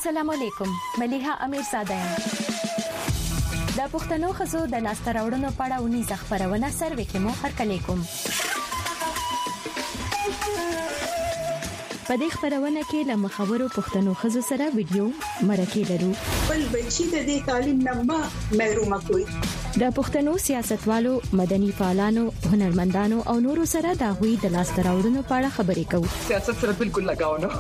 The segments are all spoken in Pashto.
السلام علیکم. ملیحه امیرزاده یم. د پښتنو خزو د لاسته راوړنو په اړه ونیزه خبرونه سروي کې مو هرکلی کوم. په دې خبرونه کې له مخاورو پښتنو خزو سره ویډیو مرکه لرو. بل بچی د دې تعلیم نه محروم کوي. د پښتنو سیاستوالو، مدني فعالانو، هنرمندانو او نورو سره د غوي د لاسته راوړنو په اړه خبرې کوو. سیاست سره بالکل لگاو نه.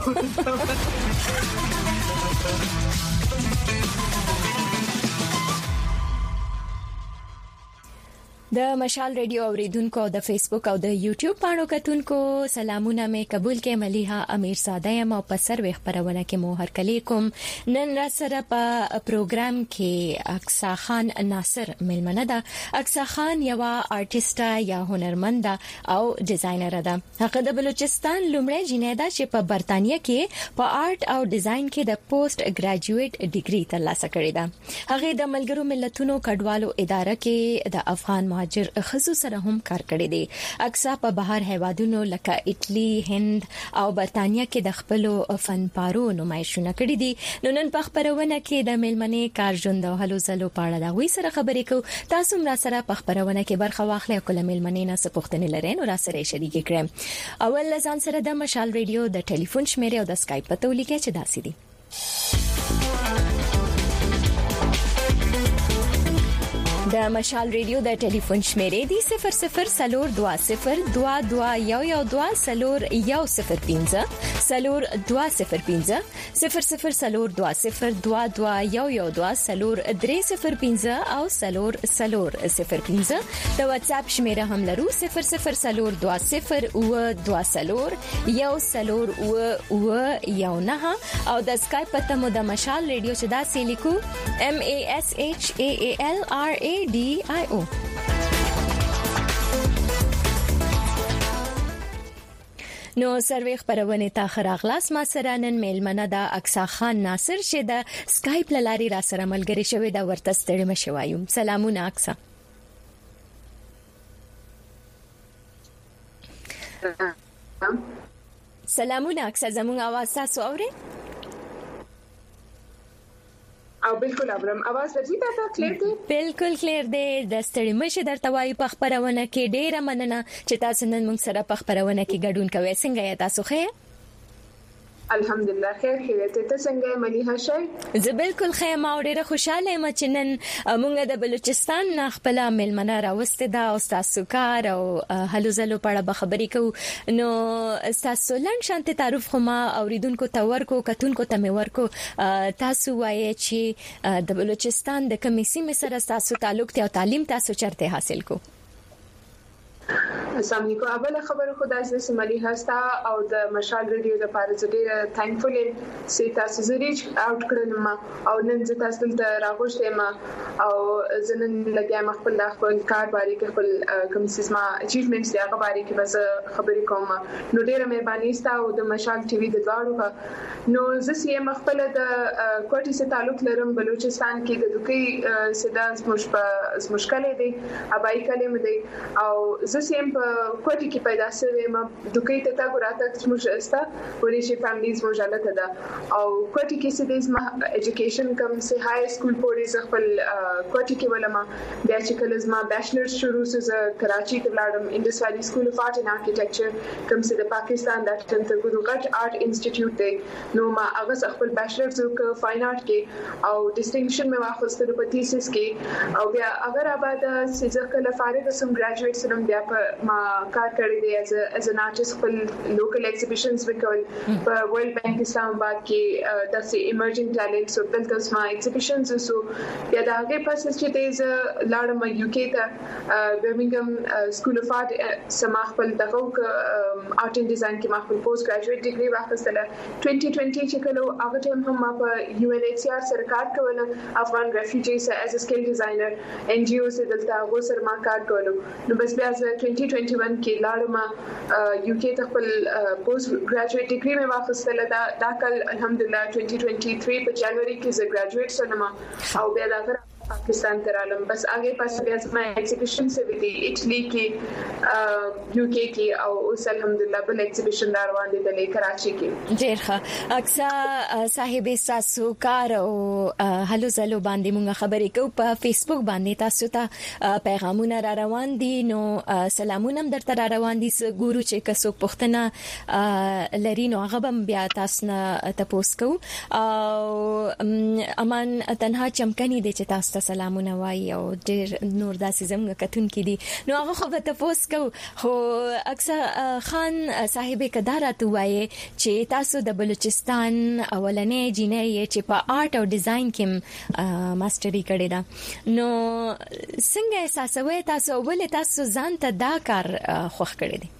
د مشال ریډیو اوریدونکو او د فیسبوک او د یوټیوب پاڼو کتونکو سلامونه مې قبول کې. ملیحه امیرزاده یم او په سروي خبرونه کې مو هرکلی کوم. نن را سره په پروګرام کې اقصا خان ناصر ملمنه ده. اقصا خان یو آرټیسټ یا هنرمند او ډیزاینر ده. هغه د بلوچستان لومړی جنې ده چې په برتانیې کې په آرټ او ډیزاین کې د پوسټ ګریجویټ ډیګري ترلاسه کړې ده. هغه د ملګرو ملتونو کډوالو اداره کې د افغان مهاجر خزو سره هم کار کړی دی. اقصا په بهر هیوادونو لکه ایټلی، هند او برتانیې کې د خپل فنپارو نمایشونه کړې دي. نن په خبرونه کې د ملمنې کارژوند او هلو زلو په اړه د غوي سره خبرې کوو. تاسو هم را سره په خبرونه کې برخه واخلئ او کله ملمنې نه څه پوښتنې لرئ نو را سره شریک کړئ. اول ځان سره د مشال ریډیو د ټلیفون شمیره او د اسکایپ په تولیکه چې داسې دي. د مشال ریډیو د ټلیفون شمیره دی 0042022112 001015 002015 0020221112 او 0005 د واتس اپ شمیره هم لرو 00202010 او د اسکایپ په تمو د مشال ریډیو چې دا سې لیکو MASHAALRADIO. نو سروي خبرونه تا خراغلاس ما سره نن میلمنه د اقصا خان ناصر چې د اسکایپ لاري را سره ملګری شوی دا ورته ستړي مشوایو. سلامونه اقصا. سلامونه اقصا، زموږ आवाज تاسو اورئ؟ او بالکل ابرم आवाज ورځي تاسو کلیر دی؟ بالکل کلیر دی. د ستړي مشه درته وایي په خبرونه کې ډیره مننه چې تاسو نن موږ سره په خبرونه کې ګډون کوئ. څنګه یې تاسو ښه؟ الحمدلله خیر خیریت. ته څنګه ملیحه شای؟ زه بالکل ښه ما ډیره خوشاله یم چې نن موږ د بلوچستان خپل ملمنه راوسته دا او تاسو کار او هلو زلو په اړه خبرې کوو. نو تاسو لنډ شانته تعارف خو ما اوریدونکو ته ورکو کتونکو ته مې ورکو. تاسو وایي چې د بلوچستان د کومې سیمې سره تاسو تعلق ته او تعلیم تاسو چرته حاصل کو؟ السلام علیکم. اوله خبره خدای دې سملی هستا او د مشال ریډیو د پاره ډېر تھینکفل یم چې تاسو زریج اوټ کړل ما او نن زه تاسو ته راغوښته ما او زنن لګیا ما خپل کار باندې کې خپل کوم څه ما اچیومنټس دی هغه باندې کې بس خبرې کوم. نو ډېر مهرباني ستا او د مشال ټي وي د دواړو نو زه سې مخبل د کوټي سره تعلق لرم. بلوچستان کې د دوکي سداز مشکل دی ابای کلم دی او زه سیم په کوټي کې پیدا شوم. ما دوکي ته تا ګراته موږ استا ورې شي فیملیز موږ حالت ده او کوټي کې سداز ما اډوকেশন کوم سه های سکول پورې خپل کوټي کې ولما بیا چې کله ما بیچلرز شروع سه کراچي ته لاړم انډس ویلی سکول اف آرټ اینڈ آرکیټیکچر کوم سه د پاکستان د ټنټګورغټ آرټ انسټیټیوټ دی. نو ما هغه خپل بیچلرز وک فاین آرټ کې او ډسټینګشن مې واخیستل په تھیسس کې او بیا اگر آباد سه کله فارغ سم ګریجویټ سره بیا ما کار کړی دی as an artist خپل local exhibitions وکول په ورلد بانک اسلام آباد کې د emerging talents او دلته ما exhibitions وسو. بیا دا هغه پس چې دیز لاړم یو کې ته برمنګم سکول اف آرټ سما خپل دغه آرټ اینڈ ډیزاین کې ما خپل پوسټ ګریجویټ ډیګري واخیستله 2020 چې کله هغه ټیم هم ما په UNHCR سره کار کول افغان ریفیوجیز as a skill designer NGO سره دلته هغه سره ما کار کولو. نو بس بیا 2021 کې لاړم یو کې ته خپل پوسټ ګریجویټ ډیګري مې واخیستله. دا کال الحمدلله 2023 په جنوري کې زه ګریجویټ شوم او بیا دا पाकिस्तान ته رالم بس هغه پاس بیا ما ایگزیبیشن سوي دي اټلی کې یو کې کې او اوس الحمدلله بل ایگزیبیشن روان دي د کراچي کې ډیر ښه اکثر صاحب تاسو کار او هلو زلو باندې موږ خبرې کوو په فیسبوک باندې تاسو ته پیغامونه را روان دي نو سلامونه هم درته را روان دي ګورو چې کسو پښتنه لري نو هغه بیا تاسو نه تاسو کو او امان تنها چمکني دي چې تاسو ته سلامونه وایي او ډیر نور داسې زموږ کتون کې دي نو هغه خو به تاسو کو خو اکثر خان صاحب کدارات وایي چې تاسو د بلوچستان اولنې جینۍ چې په آرټ او ډیزاین کې ماستری کړې ده نو څنګه احساسوي تاسو ولې تاسو ځان ته دا کار خوښ کړی دی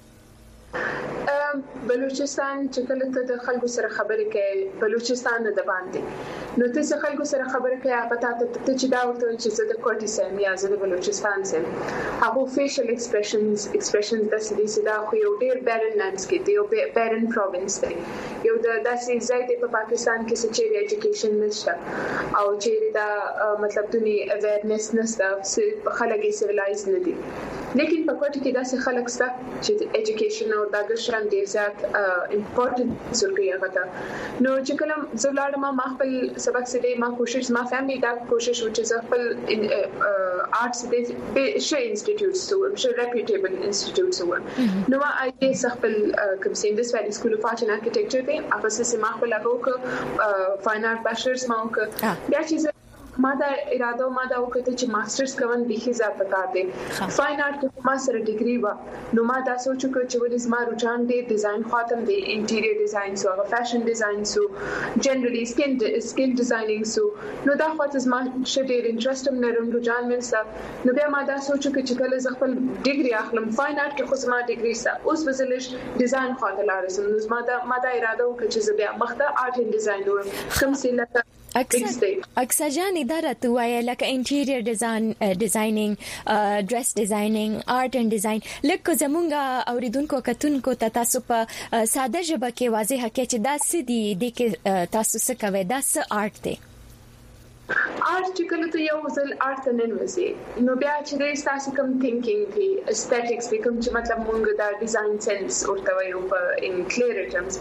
بلوچستان چې کله ته د خلکو سره خبرې کوي بلوچستان د باندې نو ته څه خلکو سره خبرې کوي هغه ته چې دا ورته چې زه د کوټي سم یا زه د بلوچستان سم هغه فیشل ایکسپریشنز د سړي دا خو یو ډیر بیرن لانډسکیپ دی یو بیرن پروینس دی یو د داسې ځای دی په پاکستان کې چې ایجوکیشن نشته او چې دا مطلب دونی اویرنس نشته خلک یې سیویلایز نه دي لیکن په کوټي کې داسې خلک شته چې ایجوکیشن او دا ګشران ډیر زیات امپورټنس ورکوي هغه ته نو چې کله زولاړم ما خپل سبق سره ما کوشش ما فهمي دا کوشش چې خپل آرټس د شي انسټیټیوټس سو شي ریپیټیبل انسټیټیوټس سو نو ما اې خپل کوم سیندس ویلي سکول اف آرټ اینڈ آرکیټیکچر دی افسس ما خپل هغه فاین آرټ بچلرز ما وک بیا چې ما دا اراده ما دا وکړه چې ماسترز کوم به حساب پکار دي فاین آرټ کې ما سره ډیګري و نو ما دا سوچ وکړ چې ولې زما رجحان دی ډیزاین خاطر دی انټیریئر ډیزاین سو او فیشن ډیزاین سو جنرالي سکن ډیزاینینګ سو نو دا خاطر زما شډیر انټرست هم لرم رجحان مې سره نو بیا ما دا سوچ وکړ چې کله زه خپل ډیګري اخلم فاین آرټ کې خو زما ډیګري سره اوس وزلش ډیزاین خاطر لارسم نو ما دا اراده وکړ چې زه بیا مخته آرټ اینډ ډیزاین وکړم کوم څه لکه اکثر جان اداره توای لکه انټیریئر ډیزاینینګ ډریس ډیزاینینګ آرټ اینډ ډیزاین لکه زمونږه اوریدونکو کتونکو ته تاسو په ساده ژبه کې واضح کړئ چې دا څه دي د تاسو څه کوي دا څه آرټ دی آرټ چې کله ته یو ځل آرټ ته ننوځې نو بیا چې د تاسو کوم تھینکینګ دی استټیکس کوم چې مطلب مونږ دا ډیزاین سنس ورته وایو په ان کلیر ټرمز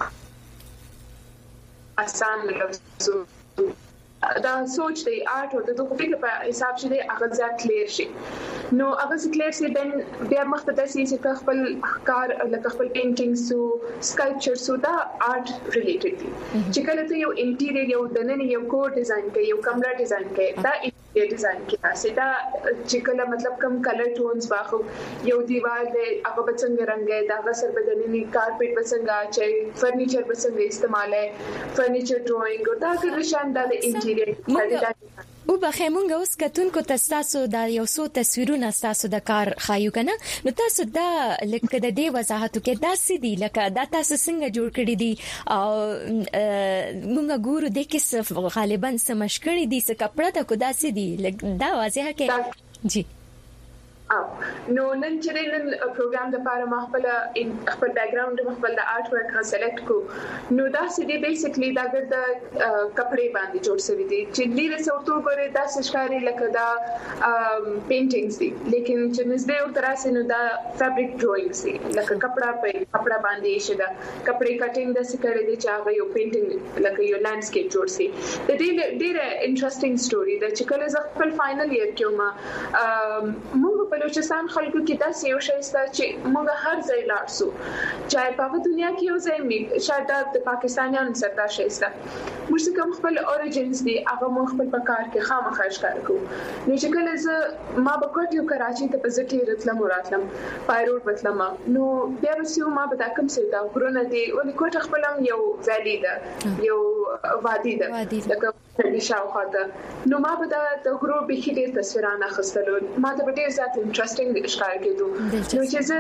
آسان لفظ دا سوچ دی آرټ او د فکر په حساب چې هغه ځات کلیر شي نو هغه کلیر شي بیا مخته د سې خپل کار لکه خپل پینټینګ سو سکلپچر سو دا آرټ ریلیټډ دي چې کله ته یو انټیریئر یو دننه یو کور ډیزاین کوي یو کمره ډیزاین کوي دا ډیزاین کې تاسو دا چې کله مطلب کم کلر ټونز واخو یو دیوال دی هغه بچنګ رنگ دی دا غسر بدننی کارپټ بچنګا چې فرنیچر بچنګ استعماله فرنیچر ډرایینګ او دا ګرشان د انټیریئر او بخیمونګه اوس کتونکو تاسو دا یو څو تصویرونه تاسو د کار خایو کنه نو تاسو دا لکه د دې وضاحت کې دا سدي لکه دا تاسو څنګه جوړ کړی دي او موږ ګورو د کې غالبا سمشکړی دي څه کپڑا ته کو دا سدي دا واضح کې جی نو نن چې نن پروګرام د لپاره ما خپل بیک گراوند خپل د آرټ ورک سلیکټ کو نو دا سړي بیسیکلی دا د کپڑے باندې جوړ شوی دي چې لیره سورتو غره دا ښکاری لکه دا پینټینګز دي لیکن چې نسبه او تراسه نو دا فیبریک ډرایینګز دي لکه کپڑا باندې شته کپڑے کټینګ د سکړې دي چې هغه یو پینټینګ لکه یو لانډسکیپ جوړ شي د دې ډیره انټرېستینګ سټوري دا چې کله ز خپل فائنل ایئر کې ما موږ بلوچستان خلکو کې دا یو شی ست چې موږ هر ځای لارسو چاهے په دنیا کې یو ځای شاید د پاکستانیانو سره دا شی ست موږ کوم خپل اوریجنز دي هغه موږ خپل پکار کې خامخا ښکار کوو نو چې کله ما به کوټیو کراچي ته په ځکه راتلم پایروډ وتلم نو بیا وسیو ما به دا کوم څه دا غرونه دي ولې کوټه خپلم یو ویلی ده یو وادي ده لکه د شاوخواته نو ما به د غرو به هیڅ تصویرانه خستلو ما ته ډېر زیات انټرېستینګ ښکار کېدو نو چې زه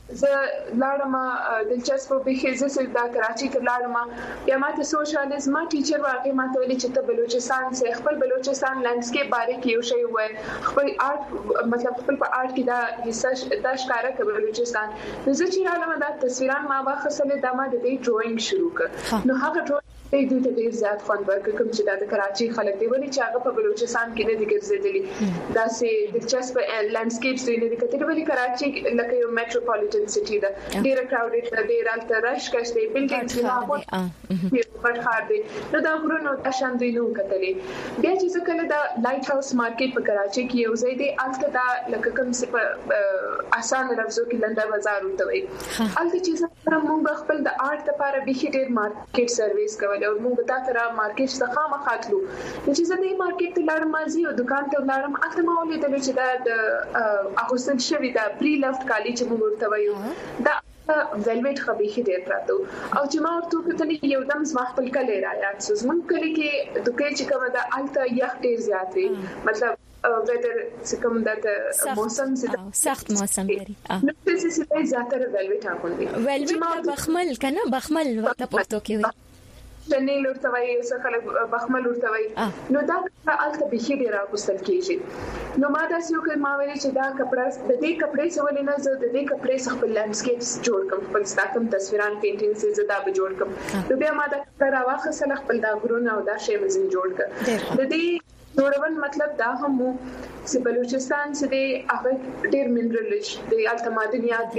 زه لاړم دلچسپ به زه دا کراچي ته لاړم بیا ماته سوشلیزم ما ټیچر واقعي ماته ویل چې ته بلوچستان سه خپل بلوچستان لینډسکیپ باره کې یو شی وای خپل آرټ مطلب خپل په آرټ کې دا حصہ د ښکارا کوي بلوچستان نو زه چې راغلم دا تصویران ما واخصله د ما د ډرایینګ شروع کړ نو هغه ډرایینګ د دې زیات خوند ورکړ کوم چې د کراچي خلک دی ولې چې هغه په بلوچستان کې نه دي ګرځېدلي دا سه دلچسپ لینډسکیپس دی نه دي کتل ولې کراچي لکه یو میټروپولیټن سټي ده ډېر کراودډ ده ډېر الته رش کشته بلډینګز نه په خار دي نو دا غرونو تشان دی نو کتلې بیا چې کله دا لایټ هاوس مارکیټ په کراچي کې یو ځای دی الته دا لکه کوم څه په آسان لفظو کې لنډه بازار ورته وي الته چې موږ خپل د آرټ لپاره به ډېر مارکیټ سرویس کوي او موږ دا تر مارکیټ څخه مخاطلو چې زه د مارکیټ ته لاړم مازی او دکان ته لاړم اته ما ولیدل چې دا اغوستل شوی دا پری لفټ کالی چې موږ ورته وایو دا ویلویټ خبيخي ډېر پراته او چې ما ورته کتلې یو دم زما خپل کلی را یاد شو زمون کلی کې د کې چې کومه د الته یخ ډېر زیات وي مطلب ویدر څخه د موسم سخت موسم لري نو څه څه زیاتره ویلویټ اغوندي ویلویټ بخمل کنه بخمل وخت پښتو کې وي شنیل ورته وایي څه خلک بخمل ورته وایي نو دا الته به ډېر راغوستل کیږي نو ما دا یو کلمه ویلې چې دا کپڑا د دې کپڑے څخه نه زه د دې کپڑے څخه خپل لینډسکیپس جوړ کوم خپل ستاکم تصویران پینټینګز زه دا به جوړ کوم نو بیا ما دا کپڑا راوخصل خپل دا غرونه او دا شی مزین جوړ کړ د دې جوړون مطلب دا هم چې بلوچستان چې د هغه ډېر منرل رچ د الته معدنیات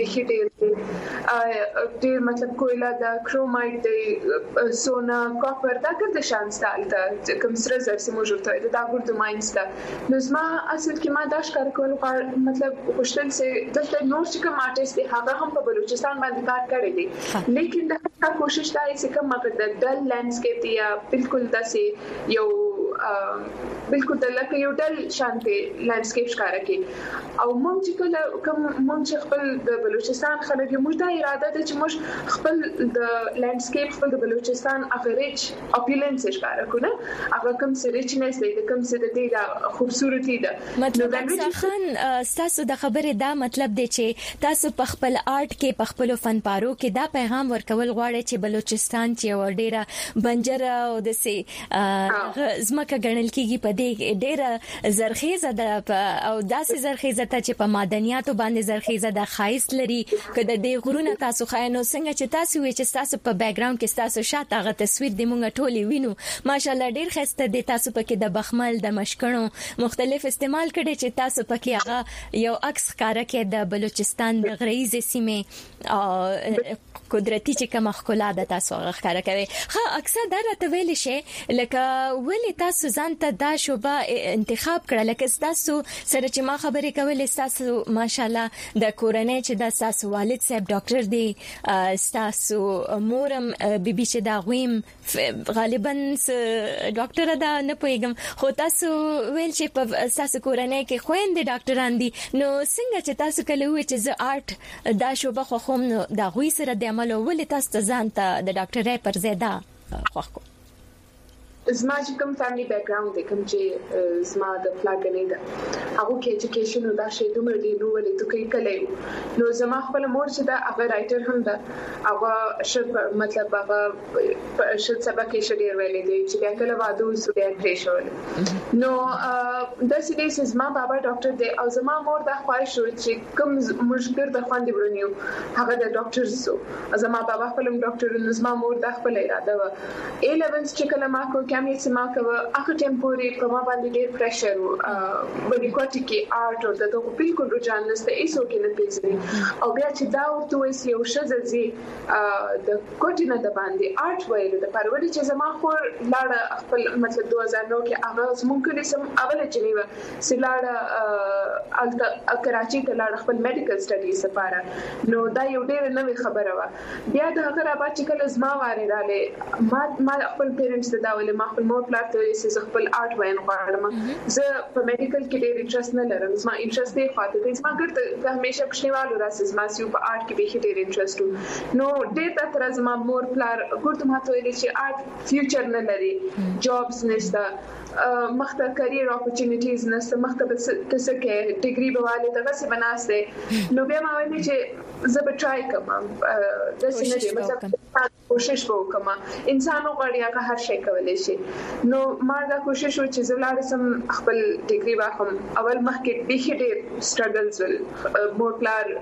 به ډېر مطلب کویلا دا کرومایټ د سونا کاپر دا کړه شان ستالته کوم سره زر سمو جوړته دا ګورد ماینز دا نو زما اصل کې ما دا ښکار کول مطلب خوشتل چې دلته نور چې کوم آرټیست دی هغه هم په بلوچستان باندې کار کړی دی لیکن دا کوشش دا چې کوم مګر د ډل لینډسکیپ دی یا بالکل داسې یو بالکل د لکه یو ډل شانتي لینډسکیپ ښکارا کې او موږ چې کله کوم موږ چې خپل د بلوچستان خلک موږ دا اراده ده چې موږ خپل د لینډسکیپ خپل د بلوچستان افریج اپیلنس ښکارا کوو هغه کوم څه ریچنس دی کوم څه د دې د خوبصورتي ده مطلب ځخن تاسو د خبره دا مطلب دی چې تاسو په خپل آرټ کې په خپل فن پارو کې دا پیغام ورکول غواړي چې بلوچستان چې ډیره بنجره او د سي زمکه ګڼل کیږي په دې ډیره زرخیزه ده او داسې زرخیزه ته چې په معدنیاتو باندې زرخیزه ده خایس لري کله د غرونه تاسو خاینو څنګه چې تاسو وی چې تاسو په بیک گراوند کې تاسو شاته هغه تصویر د مونږ ټولي وینو ماشاالله ډیر خسته دي تاسو پکې د بخمل د مشکڼو مختلف استعمال کړي چې تاسو پکې هغه یو عکس ښکارا کې د بلوچستان د غریزه سیمه او قدرتي چې کوم ښکلا ده تاسو هغه ښکارا کوي ها اکثر دا راته ویل شي لکه ولې تاسو ځان ته دا شوبه انتخاب کړل لکه تاسو سره چې ما خبرې کولې تاسو ماشاالله د کورنۍ چې د تاسو والد صاحب ډاکټر دی تاسو مورم بیبي چې دا غویم غالبا ډاکټر دا نه پوهیږم خو تاسو ویل چې په تاسو کورنۍ کې خويندې ډاکټران دي نو څنګه چې تاسو کله وی چې زه آرټ دا شوبه خو هم دا غوي سره د عمل ولې تاسو ځان ته د ډاکټرۍ پر زیاده خوښ زما چې کوم فیملی بیک گراوند دی کوم چې زما د فلاګنې ده هغه کې ایجوکیشن او دا شی دومره دی نو ولې ته کوي کله نو زما خپل مور چې دا هغه رائټر هم ده هغه شپ مطلب هغه شپ سبق کې شډیر ویلې دی چې بیا کله وادو سو بیا پریشول نو د سې زما بابا ډاکټر دی او زما مور دا خواهش و چې کوم مشکل د خواندې ورنیو هغه د ډاکټر سو زما بابا خپل ډاکټر نو زما مور دا خپل اراده و A11 چې کله ما کو کمی سما کوه اخر ټیمپوري په ما باندې ډېر پریشر وړي کوټي کې آرټ او دغه بالکل رجحان نشته ایسو کې نه پیژني او بیا چې دا ورته وایي یو شززي د کوټي نه د باندې آرټ وایي د پروري چې زما خو لاړه خپل مطلب 2009 کې هغه ممکن سم اوله جنیوا سلاړه الته کراچي ته لاړه خپل میډیکل سټډیز لپاره نو دا یو ډېر نوې خبره و بیا د هغه را باندې کله زما واره رااله ما خپل پیرنټس ته دا ولې ما خپل مور پلار ته چې خپل آرټ وایم غواړم زه په میډیکل کې ډېر انټرست نه لرم زما انټرست دی خاطر دې زما ګرته همیشه پښنیوالو راځي زما سیو په آرټ کې به ډېر انټرست نو ډېر تر زما مور پلار ګرته ما ته ویل چې آرټ فیوچر نه لري جابز نشته مخته کرییر اپورچونټیز نشته مخته تاسو کې ډیګري بواله دغه څه بناسته نو بیا ما وایي چې زه به ټرای کوم د سینې مثلا کوشش وکم انسان غواړي هغه هر شي کولای شي نو ما دا کوشش و چې زه لاړ سم خپل ډیګري واخم اول مخکې به ډېر سټرګلز ول مور پلار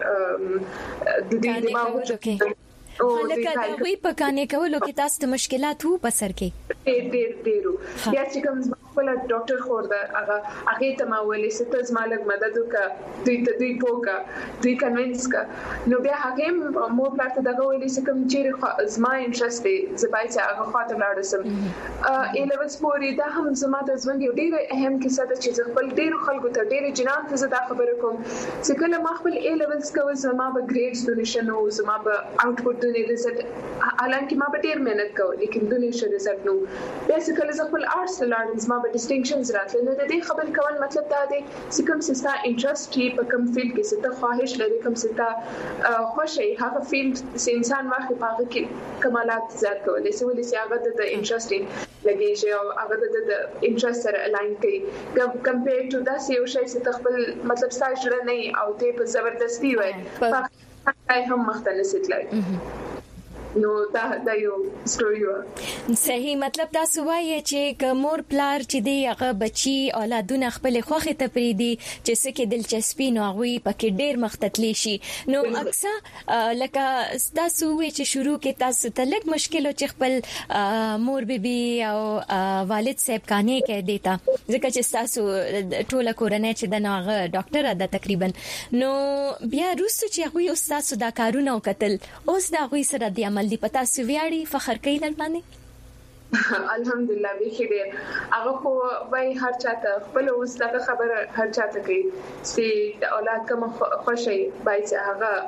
د دې دماغ او لکه دا وی پکانې کولو کې تاسو ته مشکلات وو په سر کې ډېر بیا چې کوم خپل ډاکټر خور دا هغه ته ما ویلې چې تاسو مالک مدد وکړه دوی پوکا دوی کنوینس کا نو بیا هغه مور پلاټ دغه ویلې چې کوم چې زما انټرست دی زبای چې هغه خاطر لاړ سم ای لیول سپوري دا هم زما د ژوند یو ډېر اهم کیسه ده چې خپل ډېر خلکو ته ډېر جنان ته زدا خبره کوم چې کله ما خپل ای لیولز کوم زما به ګریډز ډونیشن او زما به اوټپوټ رزلټ حالانکه ما به ډېر مهنت کوم لیکن ډونیشن رزلټ نو بیا چې کله خپل آرټس لاړم ما به ډیسټینکشنز راتل نو د دې خبرې کول مطلب دا دی چې کوم ستا انټرست هي په کوم فیلډ کې ستا خواهش لري کوم ستا خوشي هغه فیلډ چې انسان واخلي په هغه کې کمالات زیات کولای شي ولې چې هغه د انټرست لګي او هغه د انټرست سره الاین کوي کمپیر ټو دا یو شی چې خپل مطلب ساجره نه او ته په زبردستی وای په هم مختلف ستلای نو دا یو ستوري و صحیح مطلب تاسو وایي چې کومور پلار چې دی هغه بچي اولادونه خپل خوخه ته پریدي چې څه کې دلچسپي نو هغه پکې ډېر مختتلی شي نو اکثر لکه تاسو وایي چې شروع کې تاسو ته لږ مشکل او چې خپل مور بیبي او والد صاحب کانه کې دیتا ځکه چې تاسو ټوله کورنۍ چې د ناغه ډاکټر ده تقریبا نو بیا روسته چې هغه تاسو دا کارونه وکتل اوس دا غوي سره دی عمل دی پتا سویاړي فخر کوي در باندې الحمدلله به خیر هغه خو وای هر چاته خپل اوس دا خبره هر چاته کوي چې د اولاد کوم خوشي بای چې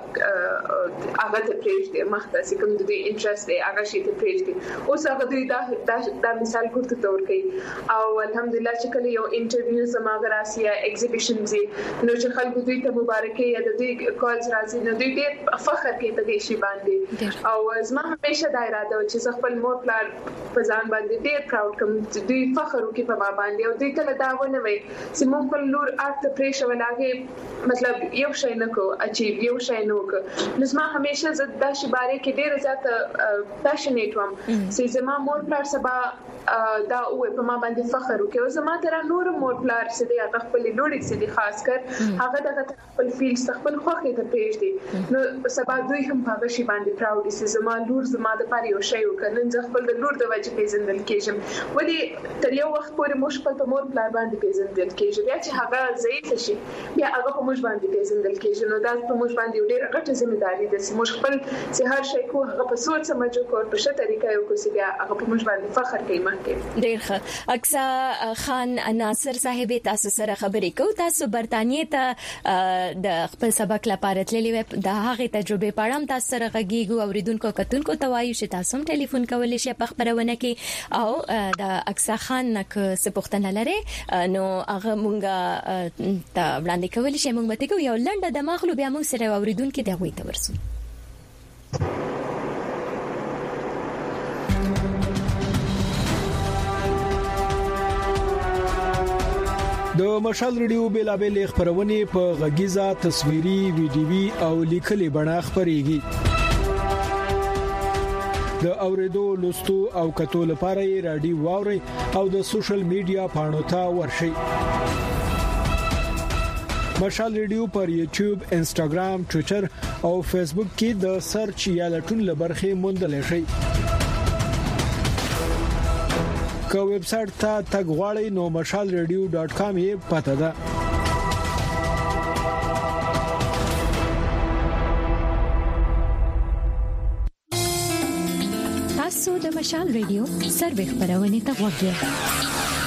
هغه ته پریږدي مخته چې کوم د دې انټرست دی هغه شي ته پریږدي اوس هغه دوی دا مثال ګورته تور کوي او الحمدلله چې کله یو انټرویو سماغه راسي ایگزیبیشن زی نو چې خلکو دوی ته مبارکي یا د دې کالز راځي نو دوی ډېر فخر کوي په دې شی باندې او زما همیشه دا اراده و چې خپل مور پلار ځان باندې ډېر پراود کوم چې دوی فخر وکړي په ما باندې او دوی کله دا ونه وي چې موږ په لور آرټ پریشر ولاګي مطلب یو شی نه کو اچیو یو شی نه کو نو زما همیشه زه د شبارې کې ډېر زیات پاشنیټ وم چې زما مور پلار سبا دا وې په ما باندې فخر وکړي او زما تر نور مور پلار چې د خپل لوري چې د خاص کر هغه د خپل فیلډ خپل خوخه ته پېژدي نو سبا دوی هم په هغه شی باندې پراود دي چې زما لور زما د پاره یو شی وکړ نن خپل د لور د وجه پیژندل کېږم ولې تر یو وخت پورې مشکل په مور پلار باندې پیژندل کېږي بیا چې هغه ضعیف شي بیا هغه په موږ باندې پیژندل کېږي نو دا په موږ باندې ډېر غټه ځمېداري ده چې موږ خپل چې هر شی کو هغه په سوچ سمجو کو په ښه طریقه یو کو چې بیا هغه په موږ باندې فخر کوي ډېر ښه اکثر خان ناصر صاحب تاسو سره خبرې کوو تاسو برتانیې ته د خپل سبق لپاره تللی و د هغه تجربه پاړم تاسو سره غږیږو اوریدونکو کتونکو ته وایو چې تاسو هم ټلیفون کولای شئ په خبرونه کې او د اکثر خان نک سپوښتنه لري نو هغه مونږه ته وړاندې کولای شئ مونږ به یو لنډه د مخلو بیا موږ سره اوریدونکو ته وایي تورسو د مشال ریډیو بیلابل خبرونه په غږیزه تصویري ویډیوي او لیکلي بڼه خبريږي د اوریدو لوستو او کتو لپاره یې رادیو واوري او د سوشل میډیا پاڼو ته ورشي مشال ریډیو پر یوټیوب انستګرام ټوئیټر او فیسبوک کې د سرچ یا لټون لبرخه موندل شي که ویب سټ ته تګ غواړئ نو mashalradio.com یې پته ده تاسو د مشال ریډیو سروي خبرونه ته وګورئ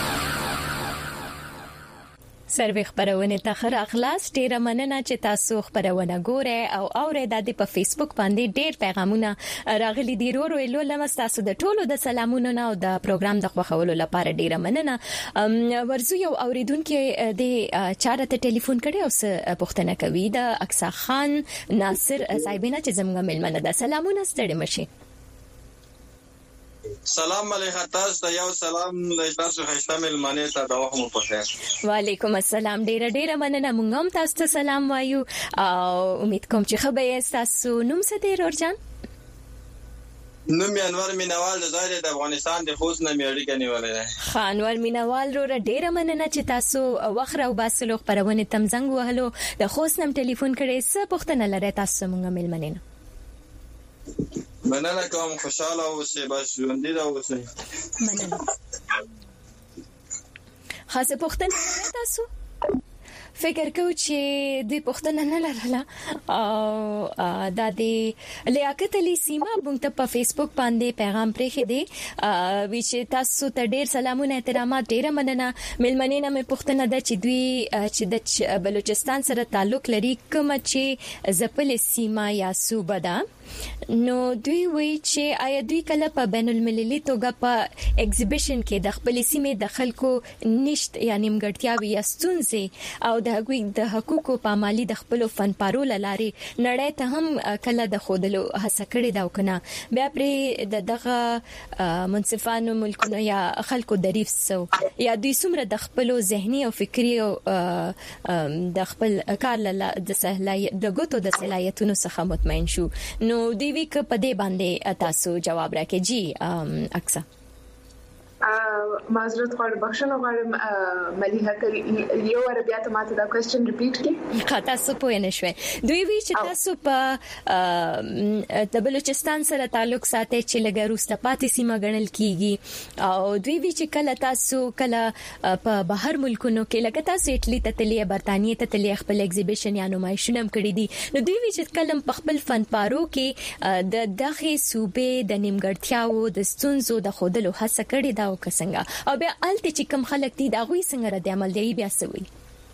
سروي خبرونه ته خر اخلاص ډیره مننه چې تاسو خبرونه ګورئ او اورئ د په فیسبوک باندې ډیر پیغامونه راغلي دي ورو ورو لمس تاسو د ټولو د سلامونو او د پروګرام د خوښولو لپاره ډیره مننه ورزو یو اوریدونکو د چارته ټلیفون کړي او پوښتنه کوي د اکثر خان ناصر صاحبینه چې زموږ ملمنه ده سلامونه ستړي مشي سلام علیکم تاسو ته یو سلام د تاسو خسته ملمنه ته د وخت مو په خیر. وعلیکم السلام. ډیره مننه. مونږ هم تاسو ته سلام وایو او امید کوم چې خبر یې تاسو نوم څه دی ورجان؟ نوم یې انور مینوال د افغانستان د خوست نه اړیکه نیولې ده. انور مینوال رو ډیره مننه چې تاسو وخت راو باسلو خبرونه تم زنګ وهلو د خوست نم ټلیفون کړي. څه پوښتنه لرئ تاسو مونږ ملمنه؟ مننه کوم، خوشاله اوسئ، بس ژوندۍ اوسئ. مننه. خاصه پوښتنه تاسو فکر کو چې د پښتنه نه لرله او د لیاقت علي سیمه مونږ ته په فیسبوک باندې پیغام پرېخې دی چې تاسو ته ډېر سلامونه احترامات. ډېر مننه. ملمنې نه مې پښتنه ده چې دوی چې د بلوچستان سره تعلق لري کوم چې زپل سیمه یا صوبه ده، نو دوی وی چې آیا دوی کله په بین المللي توګه په ایگزیبیشن کې د خپل سیمې د خلکو نشټ یا نیمګړتیاوي یا ستونزې او د هغوی د حقوقو پامالي د خپل فنپارو لارې نړۍ ته هم کله د خودلو هڅه کړې دا وکنه. بیا پرې دغه منصفانو ملکونو یا خلکو دریف سو یا دوی څومره د خپل ذهني او فکری او د خپل کار د صلاحیت د ګوتو د صلاحیتونو څخه مطمئن شو. نو دی وی ک په دې باندې تاسو جواب راکې جی اکثر معذرت غواړم، بخښنه غواړم مليحه یو ور بیا ته ماته دا کوېسچن ریپیټ کړئ. تاسو پوه نه شوي. دوی وی چې تاسو په د بلوچستان سره تعلق ساتي چې لږه روسته پاتې سیمه ګڼل کیږي او دوی وی چې کله تاسو کله په بهر ملکونو کې لکه تاسو ایټلی ته تللی، برتانیې ته تللی، خپل ایگزیبیشن یا نمایشونه کړی دي، نو دوی وی چې کله په خپل فنپارو کې د دغه صوبې د نیمګړتیاو د ستونزو د خودلو هڅه کړې ده وکسنګا او بیا الته چې کوم خلک دي دا غوي څنګه رد عمل دی بیا سوي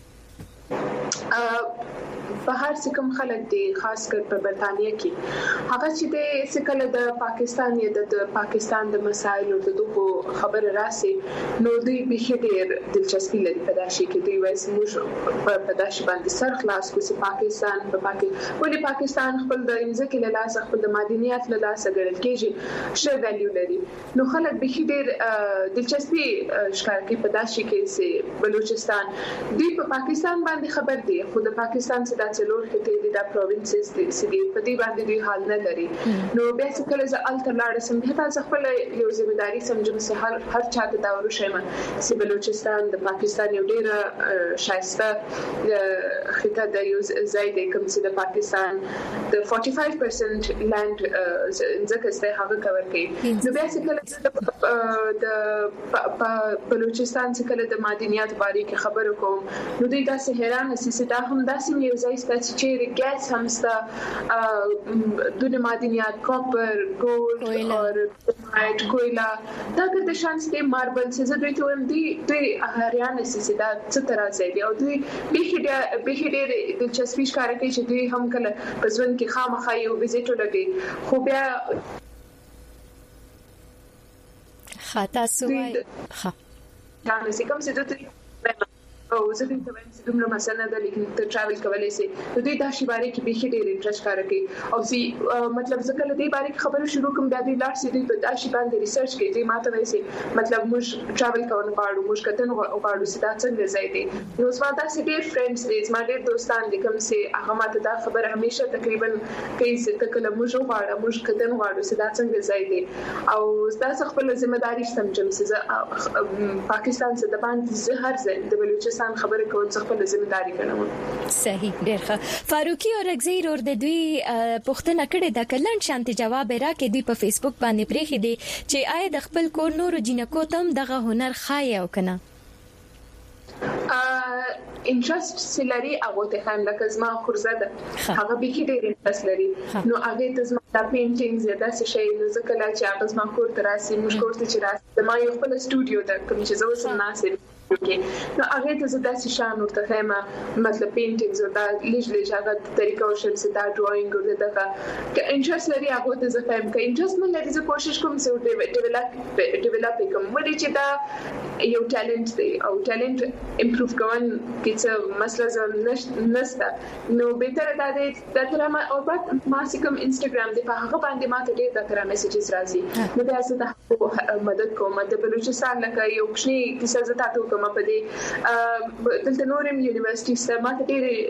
په هر څه کوم خلک دي خاص کر په برتانیې کې هغه چې د سکله د پاکستان یا د پاکستان د مسایلو د دغه خبر راسي نو دوی به ډېر دلچسپي لري په داسې کې دوی وایي موږ په داسې باندې سر خلاص کوو پاکستان ولې پاکستان خپل د انځکه له لاس خپل د معدنیات له لاس ګڼل کېږي ښه ویلیو لري نو خلک به ډېر دلچسپي ښکار کوي په داسې کې چې بلوچستان دوی په پاکستان باندې خبر دي خو د پاکستان څخه څلور کې د پروینسز دي چې په دې باندې دوی حال نه لري نو بیا څه کله ز الټر لاړ سم هتا ځ خپل یو ځمېداري سمجم چې هر چا ته دا ورشم چې بلوچستان د پاکستان یو ډېر شایسته خطه د یو ځای دی کوم چې د پاکستان د 45% لند ځکه چې هغه کور کوي نو بیا څه کله د بلوچستان څخه کله د معدنیات باره کې خبرو کوم نو دوی تاسو حیران چې دا هم داسې یو ځای چې ګیس هم ستا دونه معدنیات کاپر ګولډ او کویلا دا د شانس د ماربل څخه دوی ته دوی هریانه چې دا څه تر ځای او دوی به ډېر دلچسپي ښکاره کوي چې دوی هم کله په ځوان کې خامخا یو ویزیټ ولګي خو بیا خاطا سوای ها دا نسی کوم څه ته او زه دې ته وایم چې دومره مسله ده لیکن ته ټراول کولای شي نو دوی دا شی باره کې به ډېر انټرست کار کوي او سي مطلب ځکه له دې باره کې خبرو شروع کوم بیا دې لاړ سي دوی په دا شی باندې ریسرچ کوي دوی ماته وایي چې مطلب موږ ټراول کوو غواړو موږ کتن غواړو چې دا څنګه ځای دی نو زما دا سي ډېر فرندز دي زما ډېر دوستان دي کوم چې هغه ماته دا خبره همیشه تقریبا کوي چې ته کله موږ غواړو موږ کتن غواړو چې دا څنګه ځای دی او دا خپل ځمېداري سمجم چې پاکستان څخه د باندې زه هر ځای د بلوچستان خبره کول څه خپل ځمېداري کوم صحیح ډېر ښه. فاروقي او رغزیر اور د دوی پوښتنه کړې ده کلن شانتي جواب راکې دوی په فیسبوک باندې پریخي دي چې آیا د خپل کور نورو جنکو تم دغه هنر خای او کنه انټرست سلري هغه ته هم لکه زما خورزاده هغه به کې ډېر انټرست لري نو هغه ته زما د پینټینګز زیاده څه شي نو ځکه چې هغه زما کور ته راسي موږ کور ته چې راسي زما یو خپل سټوډیو ده کوم چې زه وسم ناسم کې نو هغه ته زده شان ورته خیمه مطلب پینټینګز او دا لیج هغه طریقه او شل ستا ډراینګ او دغه ک انټرست لري هغه ته زه فهم ک انټرست من لري زه کوشش کوم چې ډیولپ کوم ولې چې دا یو ټالنت دی او ټالنت امپروف کول کې څه مسله نشته نو به تر دا د تر ما او ما سکم انستګرام دی په هغه باندې ماته ډېر د تر میسجز راځي نو دا څه د مدد کوم د بلوچستان لکه یو کشنی کیسه زه تاسو کوم په دې دلته نورم یونیورسيټي سره ماته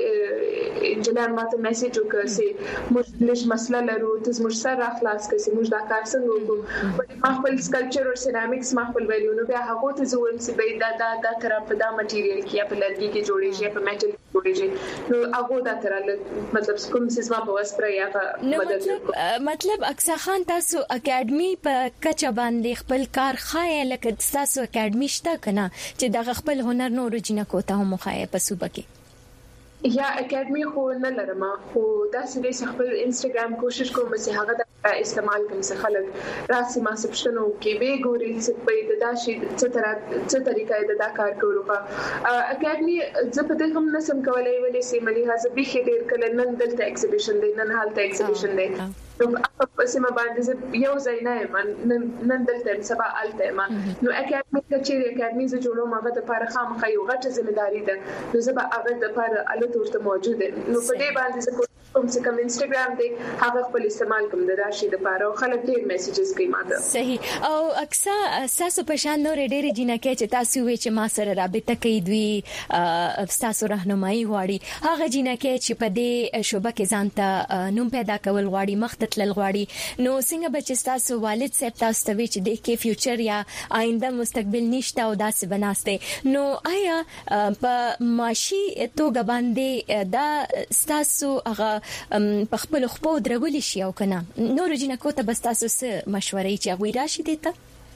ډېر انجنیر ماته میسج وکړ چې موږ لږ مسله لرو ته موږ سره خلاص کړي موږ دا کار څنګه وکړو په خپل سکلپچر او سیرامکس ما خپل ویلونو بیا هغه ته زوم چې به دا تر په دا مټیریل کې په لرګي کې جوړیږي په میټل جوړیږي نو هغه دا تر مطلب کوم څه ما په وسپره یا مطلب اکثر خان تاسو اکیډمي په کچا باندې خپل کار خای لکه تاسو اکیډمي شته کنه چې د خپل هنر نور جنہ کوته هم خای په صوبه کې یا اکیډمي خو نه لرم خو دا سې خپل انستګرام کوشش کوم چې هغه د استعمال کوم څه خلک راسي ما سبشنو کې به ګوري چې په دا شي څه طریقې د دا کار کولو اکیډمي زه په دې هم نسم کولای ولې چې ملي هڅه به ډېر کله نن دلته ایگزیبیشن دی نن حالته ایگزیبیشن دی نو په سیمه باندې یو ځای نه نن دلته سبا الته ما نو اکیډمي چې اکیډمي زه جوړوم هغه د لپاره خامخا یو غټه ځمېداري ده نو زه به هغه د لپاره الته موجوده نو په دې باندې زه کوم چې کوم انستګرام دی هغه خپل استعمال کوم د راشي د لپاره او خلک ډېر میسجز کوي ماته صحیح او اکثر تاسو په شان نور ډېر جنکه چې تاسو وی چې ما سره رابطه کوي دوی تاسو راهنمایي غواړي هغه جنکه چې په دې شوبه کې ځانته نوم پیدا کول غواړي مخ تل غواړي نو څنګه بچ تاسو والد صاحب تاسو ته چې د کې فیوچر یا آینده مستقبل نشته او داسې بناسته نو آیا په ماشي توګه باندې دا تاسو هغه په خپل خپو درول شي او کنه نور جنکو ته بس تاسو څه مشورې چې غوي راشي دیته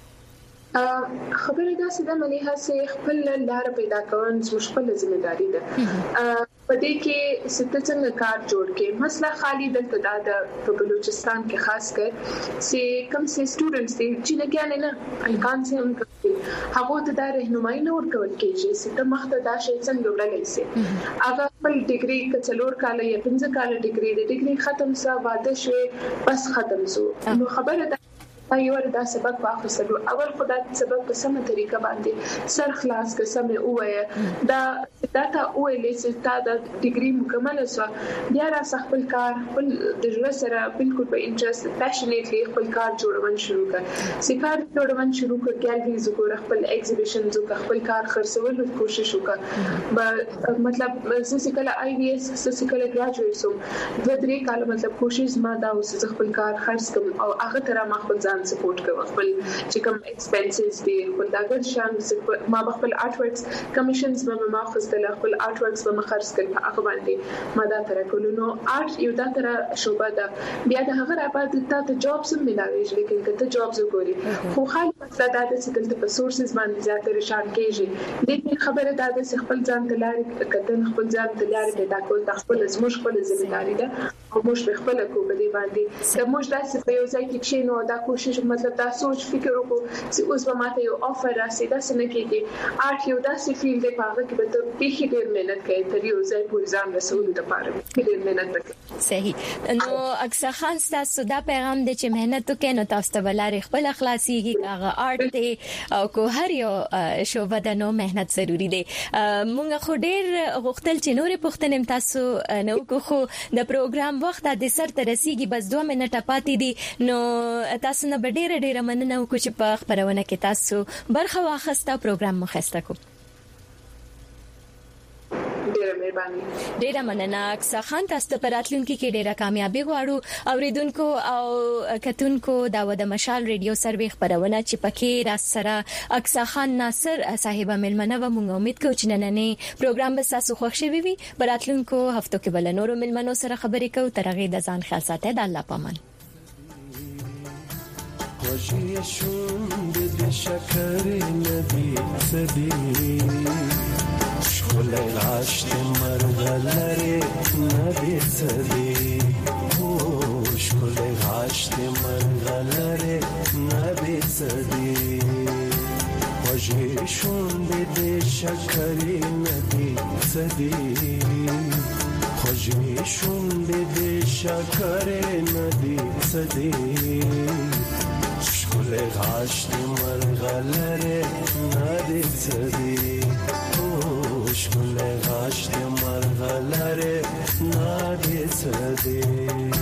خبره دا سده مليها سي خپل لار پیدا کول مشکل ځمېداري ده په دې کې ستڅنګ کار جوړ کې مسله خالی دلته د بلوچستان کې خاص کر سي کم سي سټوډنټس دي چې نه نه الکان سي هم کوي هغه ته د رهنمایي نور کول کېږي چې ته مخته دا شي څنګه وړلای سي هغه خپل ډیګري کڅلور کال یا 15 کال ډیګري ختم سه واده شوي بس ختم سو نو خبره ده ایوه دا سبق واخیستلو اول خدای سبق په سمه طریقه باندې سر خلاص که سمه اوه دا ته اوه چې تا د ډیګري مکمل شو بیا را خپل کار خپل د ژوند سره بالکل په انټرست پاشنیټلی خپل کار جوړون شروع کړ سکار جوړون شروع کړ ګالري زګور خپل ایگزیبیشن زګ خپل کار خرڅول کوشش وکړ مطلب زه کله آی وی اس زه کله ګریجویټ سوم د 3 کال مطلب کوشش ما دا اوس خپل کار خرڅ کوم او هغه تر ما خپل سپورټ کوي خپل چې کوم ایکسپنسز دي خپل داګر شان ما خپل آرټ ورکس کمیشنز ما خپل آرټ ورکس ما خرڅ کړ هغه باندې ما دا تر کولو نو آرټ یو دا تر شوبه ده بیا د هغه راپات ته جابز ملاوي لیکن کته جابز وګوري خو خالي مسله دا چې دلته په سورسز باندې زیاتره شان کېږي لیکن خبره دا ده چې خپل ځان ته لارې کته خپل ځان ته لارې پیدا کول د خپل زموږ خپل ځمېداري ده او موږ خپل کو په دې باندې د موږ داسې په یو ځای کې کښینو دا کوشش مطلب دا سوچ فکر وکړو چې اوس به ماته یو افر راسي دا څنګه کېږي آرټ یو داسې فیلډ دی په هغه کې به ته به ډېر مهنت کوي تر یو ځای پورې ځان رسولو لپاره ډېر مهنت وکړي صحیح نو اکثر خان تاسو دا پیغام دی چې مهنت وکړئ نو تاسو ته ولاري خپل اخلاصيږي هغه آرټ دی او کو هر یو شوبه د نو مهنت ضروری دی مونږ خو ډېر غوښتل چې نورې پوښتنې تاسو نو کو د پروګرام وخت د سر ته رسیدي بس 2 منټه پاتې دي نو تاسو نه ډېر مننه وکړو چې په خبرونه کې تاسو برخه واخیسته پروګرام مخسته کو ډېر مننه اکثر خان تاسو په راتلونکي کې ډېره کامیابی غواړو اوریدونکو او کتونکو دا د مشال ریډیو سروي خبرونه چې پکې را سره اکثر خان ناصر صاحب ملمنه و موږ امید کوو چې نننې پروګرام به تاسو خوښ شي وي په راتلونکو هفتو کې بل نورو ملمنو سره خبرې کوو تر هغه د ځان خیال ساتئ د الله پامان خوشی شوند شکر نبی صدی شغل عشت مرغلره نبی صدی شغل عشت مرغلره نبی صدی خوږې شونډې دې شکرې نه دي څه دي خوږې شونډې دې شکرې نه دي څه دي ښکلی غاښ دې مرغلرې نه دي څه دي ښکلی غاښ دې مرغلرې نه دي څه دي